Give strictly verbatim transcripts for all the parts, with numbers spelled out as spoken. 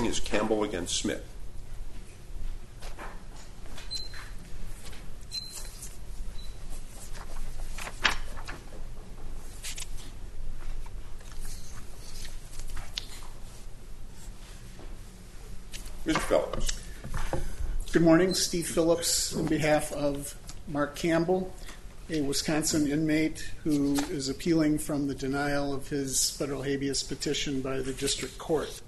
is Campbell against Smith. Mister Phillips. Good morning. Steve Phillips on behalf of Mark Campbell, a Wisconsin inmate who is appealing from the denial of his federal habeas petition by the district court.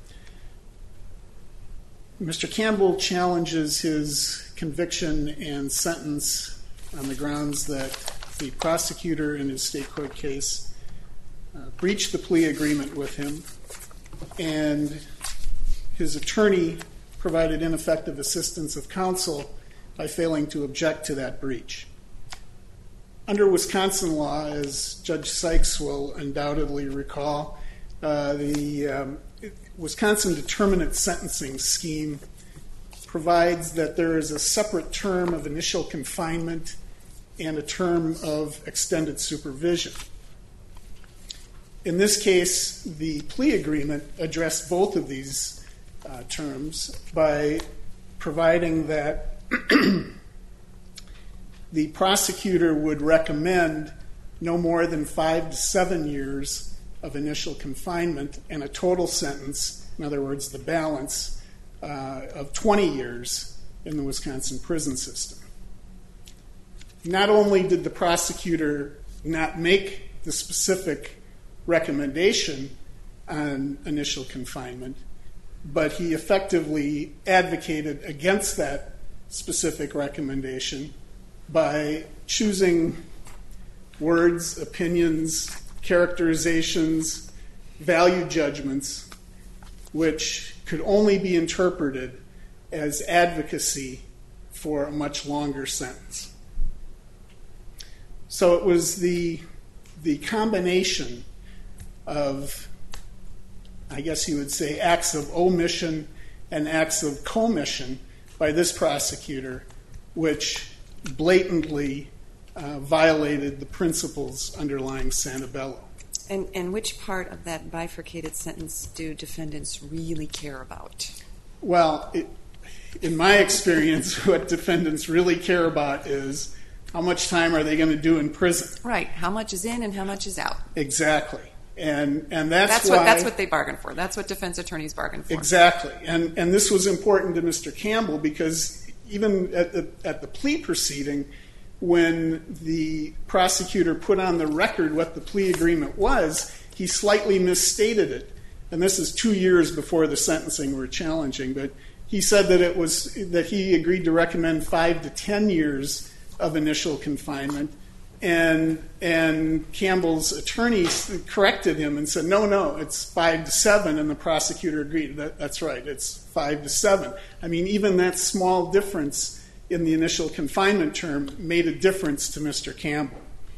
Mister Campbell challenges his conviction and sentence on the grounds that the prosecutor in his state court case uh, breached the plea agreement with him, and his attorney provided ineffective assistance of counsel by failing to object to that breach. Under Wisconsin law, as Judge Sykes will undoubtedly recall, uh, the um, Wisconsin determinate sentencing scheme provides that there is a separate term of initial confinement and a term of extended supervision. In this case, the plea agreement addressed both of these Uh, terms by providing that the prosecutor would recommend no more than five to seven years of initial confinement and a total sentence, in other words, the balance, uh, of twenty years in the Wisconsin prison system. Not only did the prosecutor not make the specific recommendation on initial confinement, but he effectively advocated against that specific recommendation by choosing words, opinions, characterizations, value judgments, which could only be interpreted as advocacy for a much longer sentence. So it was the, the combination of, I guess you would say, acts of omission and acts of commission by this prosecutor, which blatantly uh, violated the principles underlying Santabello. And, and which part of that bifurcated sentence do defendants really care about? Well, it, in my experience, what defendants really care about is how much time are they going to do in prison. Right. How much is in and how much is out. Exactly. And and that's, that's why what that's what they bargain for. That's what defense attorneys bargain for. Exactly. And and this was important to Mister Campbell because even at the at the plea proceeding, when the prosecutor put on the record what the plea agreement was, he slightly misstated it. And this is two years before the sentencing we're challenging, but he said that it was that he agreed to recommend five to ten years of initial confinement. And and Campbell's attorney corrected him and said, no, no, it's five to seven, and the prosecutor agreed. That, that's right, it's five to seven. I mean, even that small difference in the initial confinement term made a difference to Mister Campbell.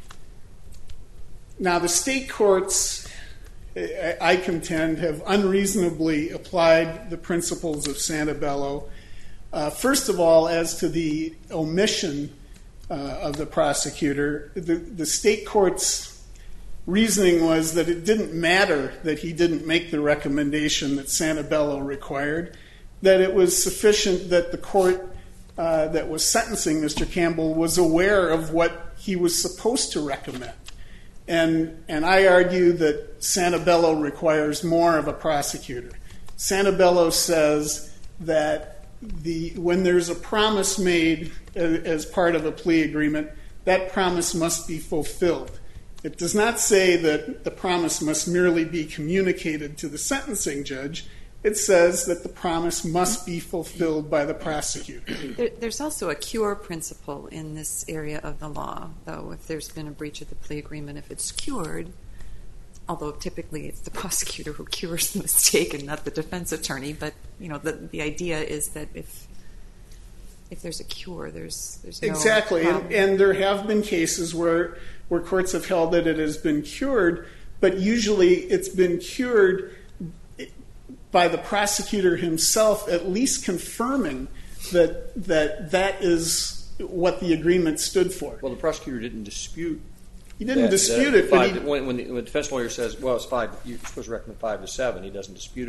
Now, the state courts, I contend, have unreasonably applied the principles of Santabello. Uh, first of all, as to the omission Uh, of the prosecutor, the, the state court's reasoning was that it didn't matter that he didn't make the recommendation that Santabello required, that it was sufficient that the court uh, that was sentencing Mister Campbell was aware of what he was supposed to recommend. And, and I argue that Santabello requires more of a prosecutor. Santabello says that The, when there's a promise made as part of a plea agreement, that promise must be fulfilled. It does not say that the promise must merely be communicated to the sentencing judge. It says that the promise must be fulfilled by the prosecutor. There, there's also a cure principle in this area of the law, though. If there's been a breach of the plea agreement, if it's cured, although typically it's the prosecutor who cures the mistake and not the defense attorney, but you know the the idea is that if if there's a cure, there's there's no exactly, problem. and, and there have been cases where where courts have held that it has been cured, but usually it's been cured by the prosecutor himself, at least confirming that that that is what the agreement stood for. Well, the prosecutor didn't dispute. He didn't that, dispute that it, five, but he, when, when, the, when the defense lawyer says, well, it's five, you're supposed to recommend five to seven, he doesn't dispute it,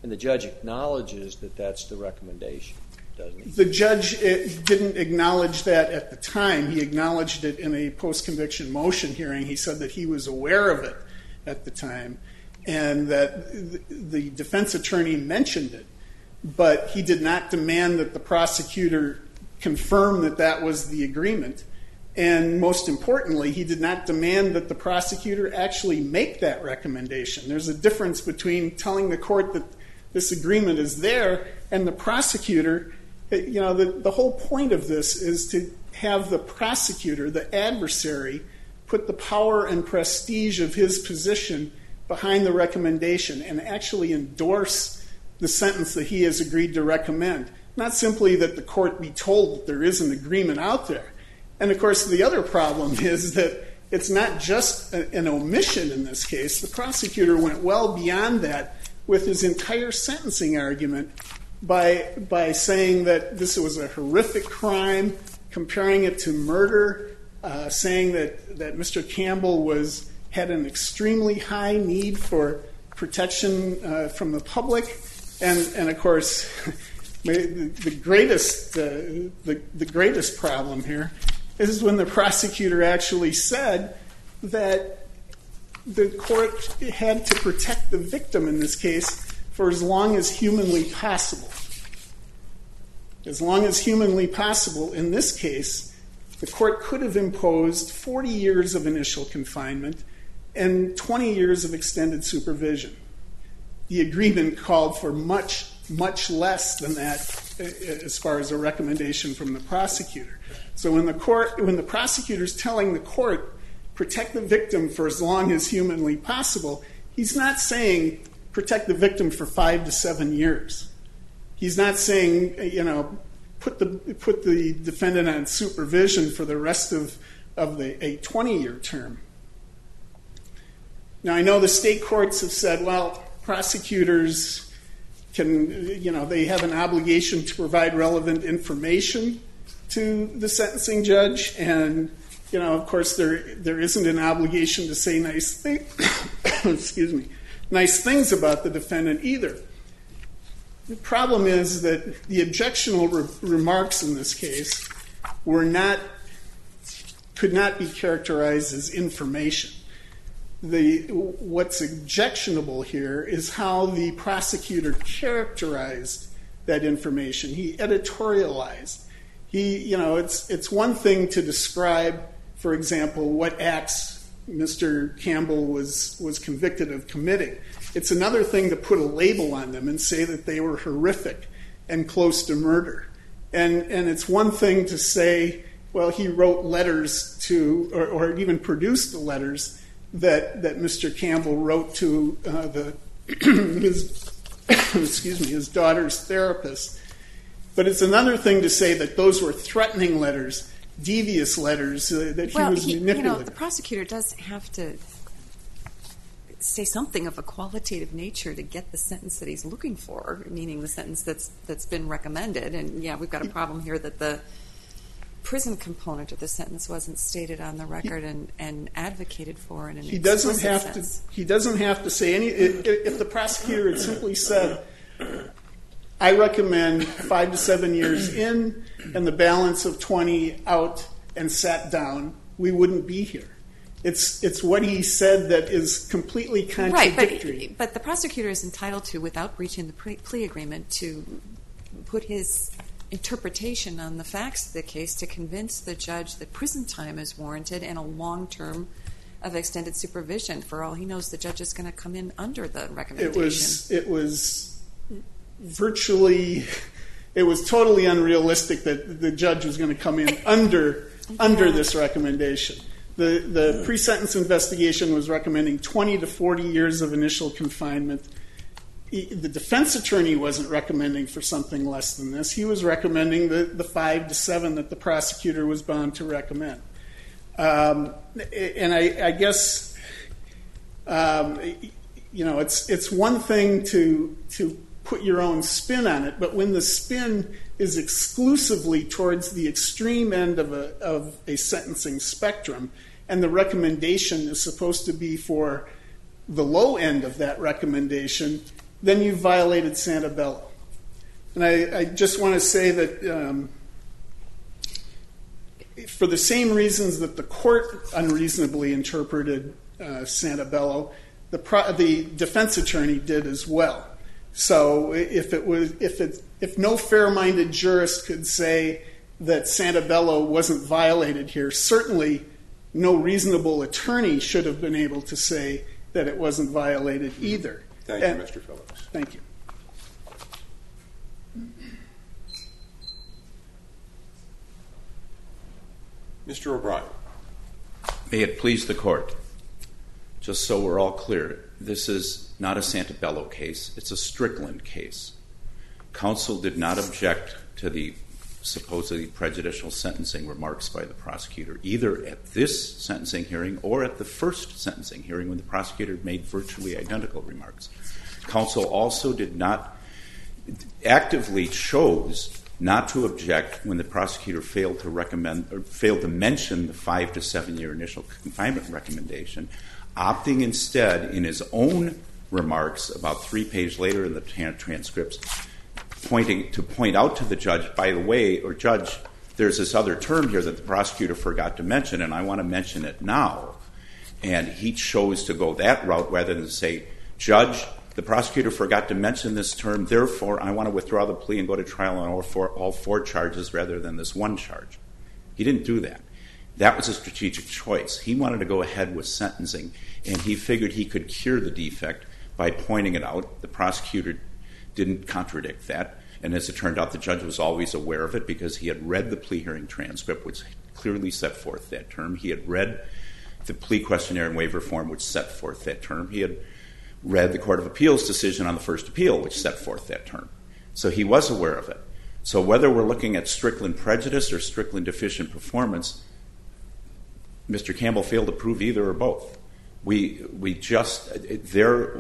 And the judge acknowledges that that's the recommendation, doesn't he? The judge it, didn't acknowledge that at the time. He acknowledged it in a post-conviction motion hearing. He said that he was aware of it at the time and that the defense attorney mentioned it, but he did not demand that the prosecutor confirm that that was the agreement. And most importantly, he did not demand that the prosecutor actually make that recommendation. There's a difference between telling the court that this agreement is there and the prosecutor. You know, the, the whole point of this is to have the prosecutor, the adversary, put the power and prestige of his position behind the recommendation and actually endorse the sentence that he has agreed to recommend. Not simply that the court be told that there is an agreement out there. And of course, the other problem is that it's not just a, an omission in this case. The prosecutor went well beyond that with his entire sentencing argument by by saying that this was a horrific crime, comparing it to murder, uh, saying that, that Mister Campbell was had an extremely high need for protection uh, from the public, and and of course, the, the greatest uh, the the greatest problem here is when the prosecutor actually said that the court had to protect the victim in this case for as long as humanly possible. As long as humanly possible, in this case, the court could have imposed forty years of initial confinement and twenty years of extended supervision. The agreement called for much, much less than that as far as a recommendation from the prosecutor. So when the court, when the prosecutor's telling the court, protect the victim for as long as humanly possible, he's not saying protect the victim for five to seven years. He's not saying, you know, put the put the defendant on supervision for the rest of, of the a twenty-year term. Now, I know the state courts have said, well, prosecutors can, you know, they have an obligation to provide relevant information to the sentencing judge, and you know, of course, there there isn't an obligation to say nice things. excuse me, nice things about the defendant either. The problem is that the objectionable re- remarks in this case were not could not be characterized as information. The what's objectionable here is how the prosecutor characterized that information. He editorialized. He, you know, it's it's one thing to describe, for example, what acts Mister Campbell was was convicted of committing. It's another thing to put a label on them and say that they were horrific and close to murder. And and it's one thing to say, well, he wrote letters to, or, or even produced the letters that that Mister Campbell wrote to uh, the his excuse me his daughter's therapist. But it's another thing to say that those were threatening letters, devious letters, uh, that he well, was he, manipulative. You know, the prosecutor does have to say something of a qualitative nature to get the sentence that he's looking for, meaning the sentence that's that's been recommended. And yeah, we've got a problem here that the prison component of the sentence wasn't stated on the record he, and, and advocated for in an he doesn't explicit have sense. to. He doesn't have to say any. If, if the prosecutor had simply said, I recommend five to seven years in and the balance of twenty out, and sat down, we wouldn't be here. It's it's what he said that is completely contradictory. Right, but, but the prosecutor is entitled to, without breaching the pre- plea agreement, to put his interpretation on the facts of the case to convince the judge that prison time is warranted and a long term of extended supervision. For all he knows, the judge is going to come in under the recommendation. It was it was virtually, it was totally unrealistic that the judge was going to come in under yeah. under this recommendation. The the pre-sentence investigation was recommending twenty to forty years of initial confinement. The defense attorney wasn't recommending for something less than this. He was recommending the, the five to seven that the prosecutor was bound to recommend. Um, and I, I guess, um, you know, it's it's one thing to to put your own spin on it, but when the spin is exclusively towards the extreme end of a of a sentencing spectrum, and the recommendation is supposed to be for the low end of that recommendation, then you violated Santabello. And I, I just want to say that um, for the same reasons that the court unreasonably interpreted uh, Santabello, the, pro- the defense attorney did as well. So if it was, if it, if no fair-minded jurist could say that Santabello wasn't violated here, certainly no reasonable attorney should have been able to say that it wasn't violated either. Thank and, you, Mister Phillips. Thank you. Mister O'Brien. May it please the court, just so we're all clear, this is not a Santabello case, it's a Strickland case. Counsel did not object to the supposedly prejudicial sentencing remarks by the prosecutor, either at this sentencing hearing or at the first sentencing hearing when the prosecutor made virtually identical remarks. Counsel also did not, actively chose not to object when the prosecutor failed to recommend or failed to mention the five to seven year initial confinement recommendation, opting instead in his own remarks about three pages later in the transcripts pointing to point out to the judge, by the way, or judge, there's this other term here that the prosecutor forgot to mention, and I want to mention it now. And he chose to go that route rather than say, Judge, the prosecutor forgot to mention this term, therefore I want to withdraw the plea and go to trial on all four, all four charges rather than this one charge. He didn't do that. That was a strategic choice. He wanted to go ahead with sentencing, and he figured he could cure the defect by pointing it out. The prosecutor didn't contradict that, and as it turned out, the judge was always aware of it because he had read the plea hearing transcript, which clearly set forth that term. He had read the plea questionnaire and waiver form, which set forth that term. He had read the Court of Appeals decision on the first appeal, which set forth that term. So he was aware of it. So whether we're looking at Strickland prejudice or Strickland deficient performance, Mister Campbell failed to prove either or both. We we just, there,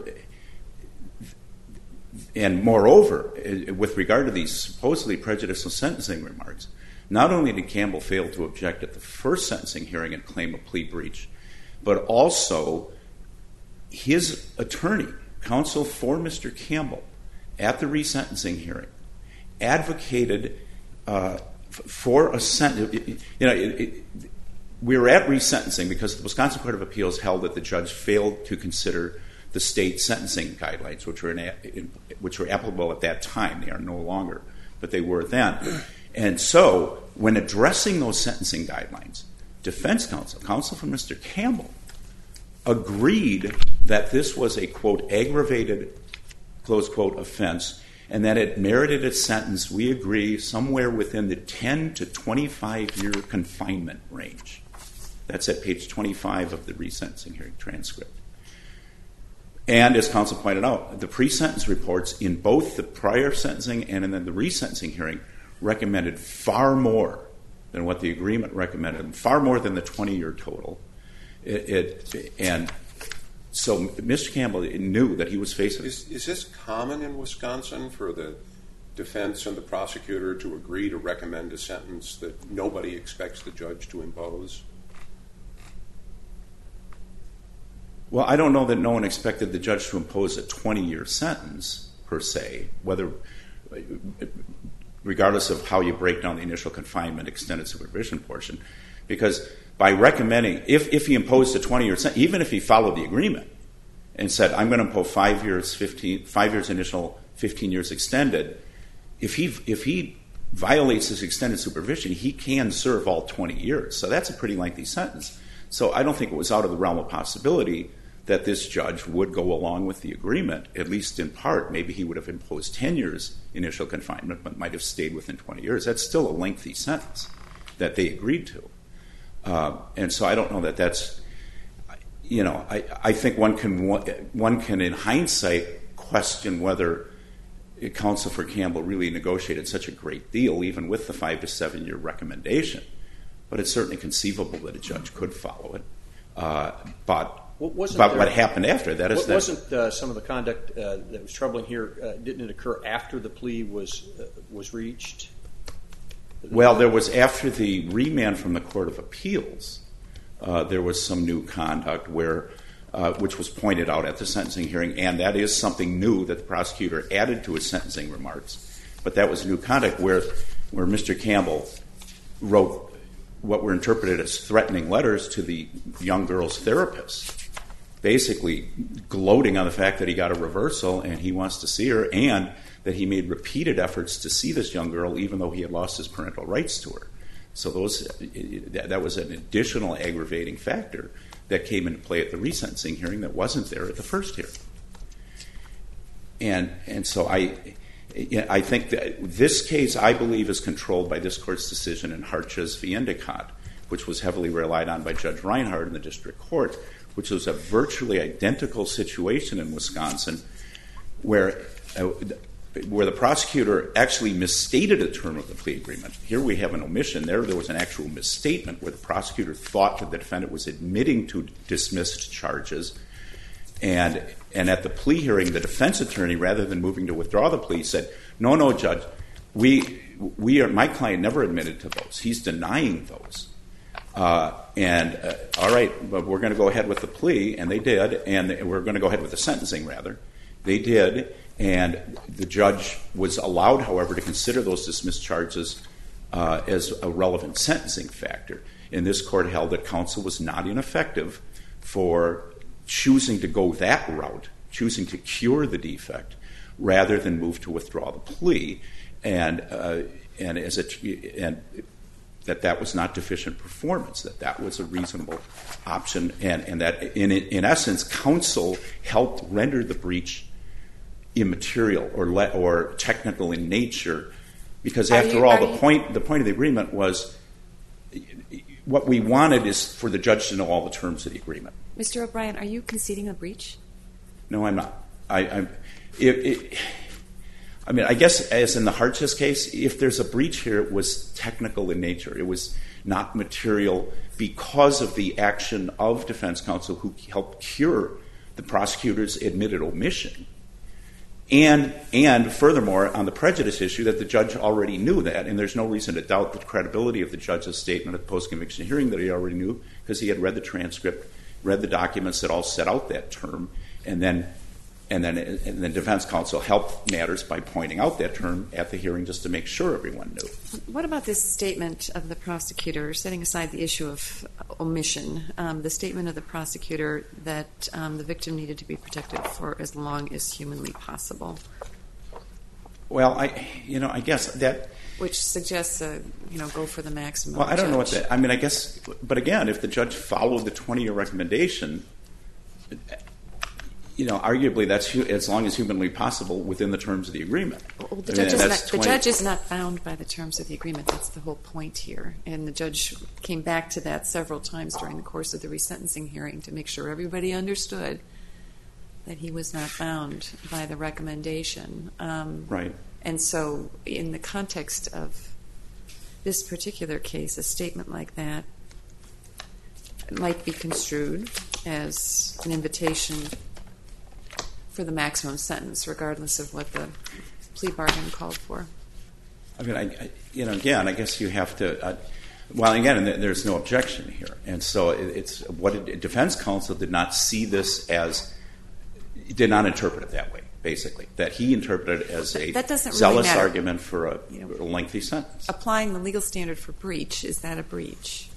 and moreover, with regard to these supposedly prejudicial sentencing remarks, not only did Campbell fail to object at the first sentencing hearing and claim a plea breach, but also his attorney, counsel for Mister Campbell, at the resentencing hearing, advocated uh, for a sentence. You know, it, it, we were at resentencing because the Wisconsin Court of Appeals held that the judge failed to consider the state sentencing guidelines, which were in, in, which were applicable at that time. They are no longer, but they were then. And so, when addressing those sentencing guidelines, defense counsel, counsel for Mister Campbell, agreed that this was a, quote, aggravated, close quote, offense, and that it merited a sentence, we agree, somewhere within the ten to twenty-five year confinement range. That's at page twenty-five of the resentencing hearing transcript. And as counsel pointed out, the pre-sentence reports in both the prior sentencing and in the resentencing hearing recommended far more than what the agreement recommended, far more than the twenty year total. It, it, and so Mister Campbell knew that he was facing... Is, is this common in Wisconsin for the defense and the prosecutor to agree to recommend a sentence that nobody expects the judge to impose? Well, I don't know that no one expected the judge to impose a twenty year sentence, per se, whether, regardless of how you break down the initial confinement extended supervision portion, because by recommending, if, if he imposed a twenty year sentence, even if he followed the agreement and said, I'm going to impose five years, fifteen, five years initial, fifteen years extended, if he, if he violates his extended supervision, he can serve all twenty years. So that's a pretty lengthy sentence. So I don't think it was out of the realm of possibility that this judge would go along with the agreement, at least in part. Maybe he would have imposed ten years initial confinement, but might have stayed within twenty years. That's still a lengthy sentence that they agreed to. Uh, and so I don't know that that's, you know, I, I think one can, one can in hindsight question whether counsel for Campbell really negotiated such a great deal, even with the five to seven year recommendation. But it's certainly conceivable that a judge could follow it. Uh, but Wasn't but there, what happened after that is that... Wasn't uh, some of the conduct uh, that was troubling here, uh, didn't it occur after the plea was uh, was reached? Well, there was, after the remand from the Court of Appeals, uh, there was some new conduct where uh, which was pointed out at the sentencing hearing, and that is something new that the prosecutor added to his sentencing remarks. But that was new conduct where, where Mister Campbell wrote what were interpreted as threatening letters to the young girl's therapist, basically gloating on the fact that he got a reversal and he wants to see her, and that he made repeated efforts to see this young girl even though he had lost his parental rights to her. So those that was an additional aggravating factor that came into play at the resentencing hearing that wasn't there at the first hearing. And and so I I think that this case, I believe, is controlled by this court's decision in Harches v. Endicott, which was heavily relied on by Judge Reinhardt in the district court, which was a virtually identical situation in Wisconsin where uh, where the prosecutor actually misstated a term of the plea agreement. Here we have an omission. There, there was an actual misstatement where the prosecutor thought that the defendant was admitting to dismissed charges. And and at the plea hearing, the defense attorney, rather than moving to withdraw the plea, said, no, no, Judge, we, we are, my client never admitted to those. He's denying those. Uh, and, uh, all right, but we're going to go ahead with the plea, and they did, and we're going to go ahead with the sentencing, rather. They did, and the judge was allowed, however, to consider those dismissed charges uh, as a relevant sentencing factor. And this court held that counsel was not ineffective for choosing to go that route, choosing to cure the defect, rather than move to withdraw the plea, and uh, and as a, and that that was not deficient performance, that that was a reasonable option, and, and that in in essence, counsel helped render the breach immaterial or le- or technical in nature, because Are after you- all, are the you- point the point of the agreement was what we wanted is for the judge to know all the terms of the agreement. Mister O'Brien, are you conceding a breach? No, I'm not. I, I, it, it, I mean, I guess as in the Harches case, if there's a breach here, it was technical in nature. It was not material because of the action of defense counsel who helped cure the prosecutor's admitted omission. And, and furthermore, on the prejudice issue, that the judge already knew that, and there's no reason to doubt the credibility of the judge's statement at the post-conviction hearing that he already knew, because he had read the transcript, read the documents that all set out that term, and then and then and then defense counsel helped matters by pointing out that term at the hearing just to make sure everyone knew. What about this statement of the prosecutor, setting aside the issue of omission, um, the statement of the prosecutor that um, the victim needed to be protected for as long as humanly possible? Well, I, you know, I guess that... Which suggests, a, you know, go for the maximum. Well, I don't judge. know what that... I mean, I guess... But again, if the judge followed the twenty-year recommendation, you know, arguably that's hu- as long as humanly possible within the terms of the agreement. Well, the, I mean, judge is that's not, the twenty judge is not bound by the terms of the agreement. That's the whole point here. And the judge came back to that several times during the course of the resentencing hearing to make sure everybody understood that he was not bound by the recommendation. Um, Right. And so in the context of this particular case, a statement like that might be construed as an invitation for the maximum sentence, regardless of what the plea bargain called for. I mean, I, I, you know, again, I guess you have to. Uh, well, again, and there's no objection here, and so it, it's what it, defense counsel did not see this as, did not interpret it that way. Basically, that he interpreted it as a that doesn't really zealous matter. argument for a, You know, a lengthy sentence. Applying the legal standard for breach, is that a breach?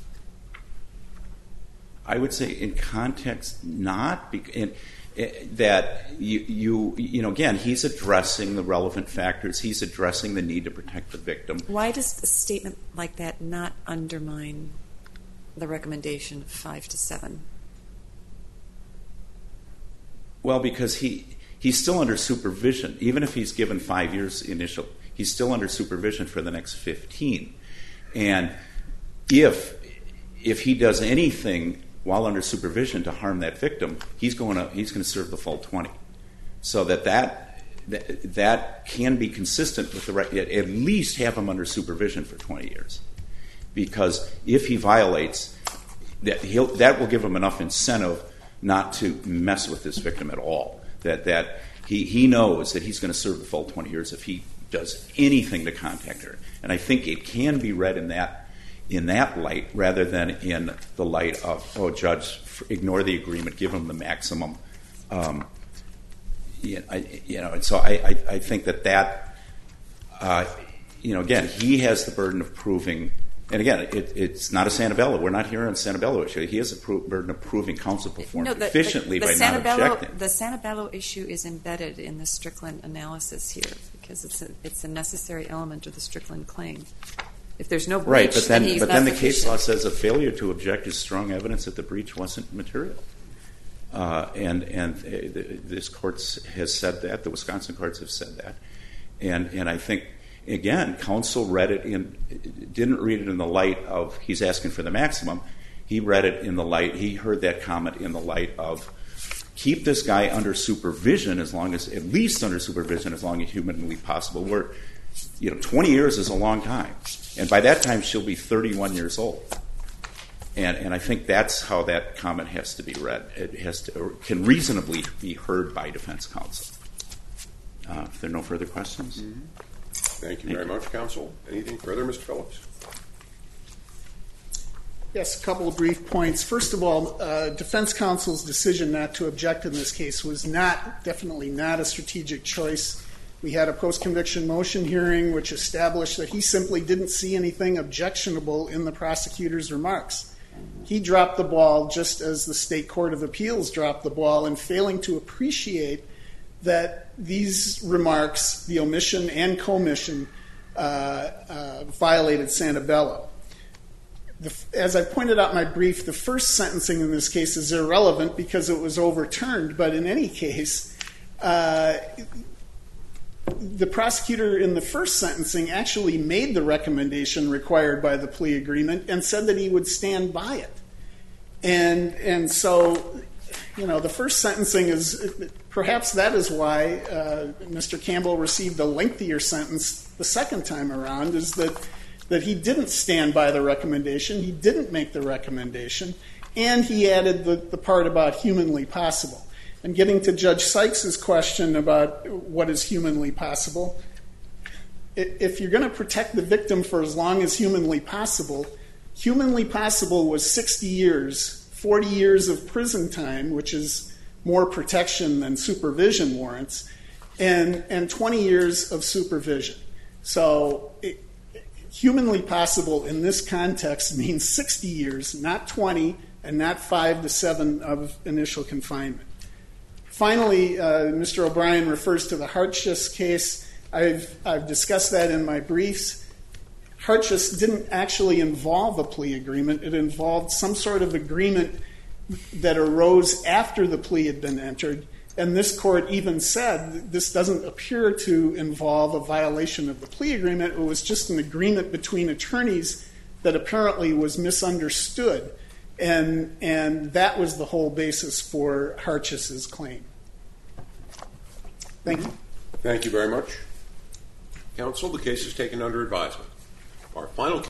I would say, in context, not. Bec- in, that you, you, you know, again, he's addressing the relevant factors. He's addressing the need to protect the victim. Why does a statement like that not undermine the recommendation of five to seven? Well, because he he's still under supervision. Even if he's given five years initial, he's still under supervision for the next fifteen. And if if he does anything while under supervision to harm that victim, he's going to he's going to serve the full twenty. So that that that, that can be consistent with the right. At least have him under supervision for twenty years, because if he violates, that he'll that will give him enough incentive not to mess with this victim at all. That that he he knows that he's going to serve the full twenty years if he does anything to contact her. And I think it can be read in that in that light rather than in the light of, oh, judge, ignore the agreement, give him the maximum. Um, you, I, you know, and so I, I, I think that that, uh, you know, again, he has the burden of proving, and again, it, it's not a Santabello. We're not here on Santabello issue. He has the pro- burden of proving counsel performed no, the, efficiently the, the by Santabello, not objecting. The Santabello issue is embedded in the Strickland analysis here because it's a, it's a necessary element of the Strickland claim. If there's no breach, right, but then, then he's but not then the sufficient. case law says a failure to object is strong evidence that the breach wasn't material. Uh, and and uh, this court has said that. The Wisconsin courts have said that. And and I think, again, counsel read it in, didn't read it in the light of he's asking for the maximum. He read it in the light, he heard that comment in the light of keep this guy under supervision as long as, at least under supervision as long as humanly possible. We're, you know, twenty years is a long time. And by that time, she'll be thirty-one years old. And and I think that's how that comment has to be read. It has to, or can reasonably be heard by defense counsel. Uh, if there are no further questions. Mm-hmm. Thank you very much, counsel. Anything further, Mister Phillips? Yes, a couple of brief points. First of all, uh, defense counsel's decision not to object in this case was not, definitely not a strategic choice. We had a post-conviction motion hearing which established that he simply didn't see anything objectionable in the prosecutor's remarks. He dropped the ball just as the State Court of Appeals dropped the ball in failing to appreciate that these remarks, the omission and commission, uh, uh, violated Santabello. The, as I pointed out in my brief, the first sentencing in this case is irrelevant because it was overturned, but in any case, uh, the prosecutor in the first sentencing actually made the recommendation required by the plea agreement and said that he would stand by it. And and so, you know, the first sentencing is, perhaps that is why uh, Mister Campbell received a lengthier sentence the second time around, is that, that he didn't stand by the recommendation, he didn't make the recommendation, and he added the, the part about humanly possible. And getting to Judge Sykes' question about what is humanly possible, if you're going to protect the victim for as long as humanly possible, humanly possible was sixty years, forty years of prison time, which is more protection than supervision warrants, and, and twenty years of supervision. So it, humanly possible in this context means sixty years, not twenty, and not five to seven of initial confinement. Finally, uh, Mister O'Brien refers to the Hartshus case. I've, I've discussed that in my briefs. Hartshus didn't actually involve a plea agreement. It involved some sort of agreement that arose after the plea had been entered. And this court even said this doesn't appear to involve a violation of the plea agreement. It was just an agreement between attorneys that apparently was misunderstood. And, and that was the whole basis for Hartshus's claim. Thank you. Thank you very much. Counsel, the case is taken under advisement. Our final